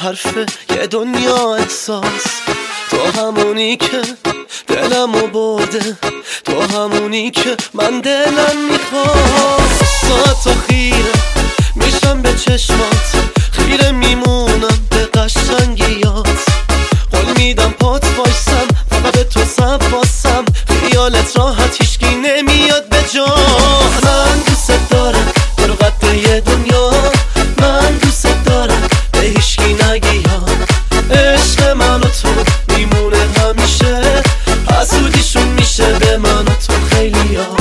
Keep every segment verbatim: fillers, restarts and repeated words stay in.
حرفه یه دنیا احساس. تو همونی که دلمو برده، تو همونی که من دلم میخواد. ساعت تا خیره میشم به چشمات، خیره میمونم به قشنگیات. قول میدم پات وایسم فقط به تو سب باسم، خیالت راحت هیچکی نمیاد به جا. من دوست دارم تو رو قد یه دنیا، من دوست دارم به هیچکی نگی یا. عشق من و تو میمونه همیشه، حسودیشون میشه به من و تو خیلی ها.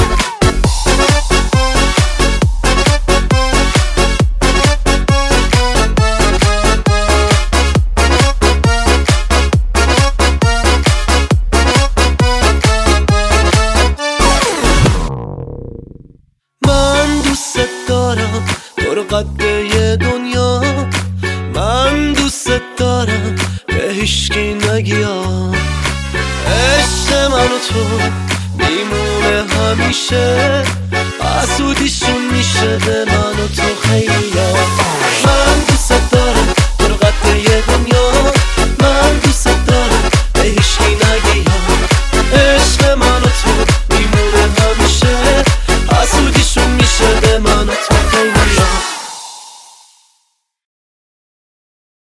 من دوست دارم تو رو قد یه دنیا، من دوست دارم به هیچکی نگی ها. عشق من و تو میمونه همیشه، حسودیشون میشه به من و تو خیلی ها.